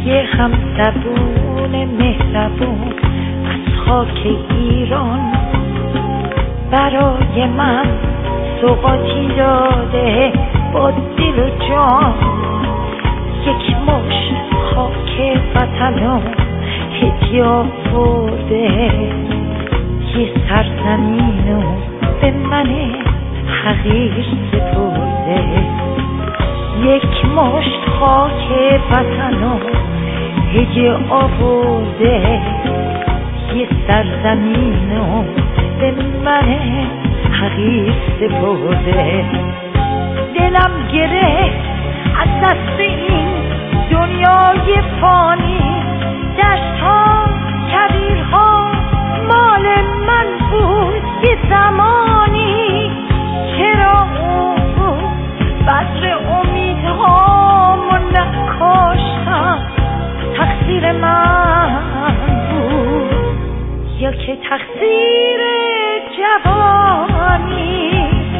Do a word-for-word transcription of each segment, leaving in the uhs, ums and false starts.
یه همزبون مهربون از خاک ایران برای من سوغاتی داده با دل و جان. یک مشت خاک وطنم هدیه آورده، یه سرزمینو به من حقیر سپرده. یک مشت خاک وطنم هدیه آورده، یه سرزمینو به من حقیر سپرده. دلم گرفت از دست این دنیای فانی، دشت‌ها کویرها مال من بود یه زمانی. چرا اون بذر امیدهامو نکاشتم، تقصیر من بود یا که تقصیر جوانی؟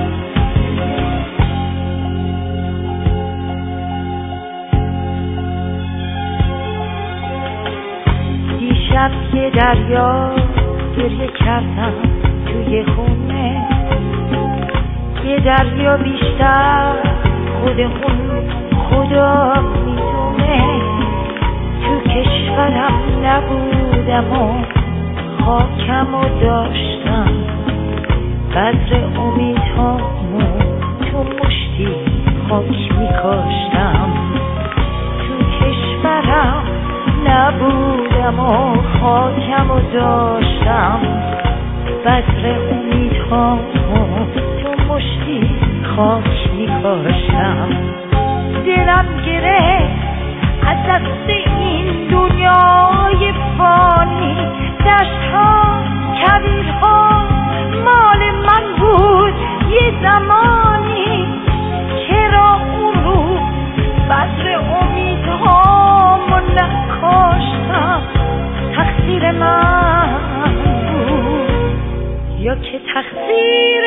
دیشب یه دریا گریه کردم توی خونه، یه دریا بیشتر خود اون خدا میدونه. تو کشورم نبودم و خاکمو داشتم، بذر امیدهامو تو مشتی خاک میکاشتم. تو کشورم نبودم و خاکمو داشتم، بذر امیدهامو تو مشتی خاک میکاشتم. دلم گرفت از دست این دنیای فانی، دشت‌ها کویرها مال من بود یه زمانی. چرا اون رو بذر امیدهامو نکاشتم، تقصیر من بود یا که تقصیر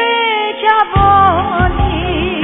جوانی؟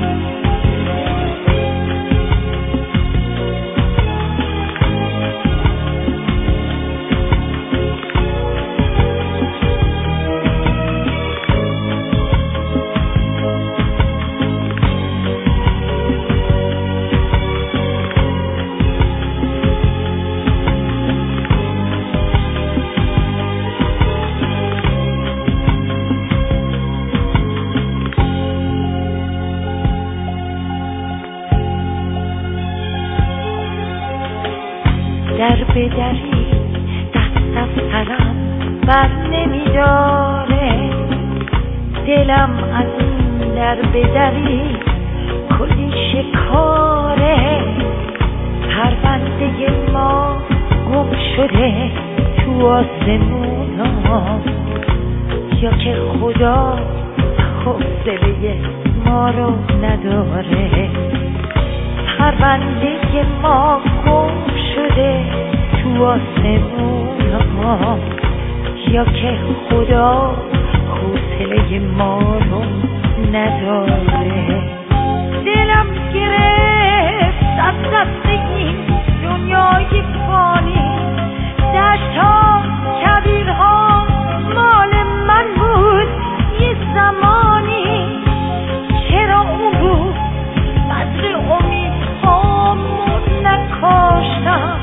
در به دری دست از سرم بر نمیداره، دلم از این در به دری کلی شکاره. پرونده ما گم شده تو آسمونا، یا که خدا حوصله ما رو نداره. پرونده ما گم شده تو آسمونا، یا که خدا حوصله ما رو نداره. دلم گرفت از دست این دنیای فانی، دشت‌ها کویرها مال من بود یه زمانی. چرا اون رو بذر امیدهامو نکاشتم،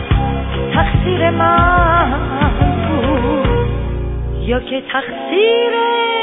تقصیر من بود یا که تقصیر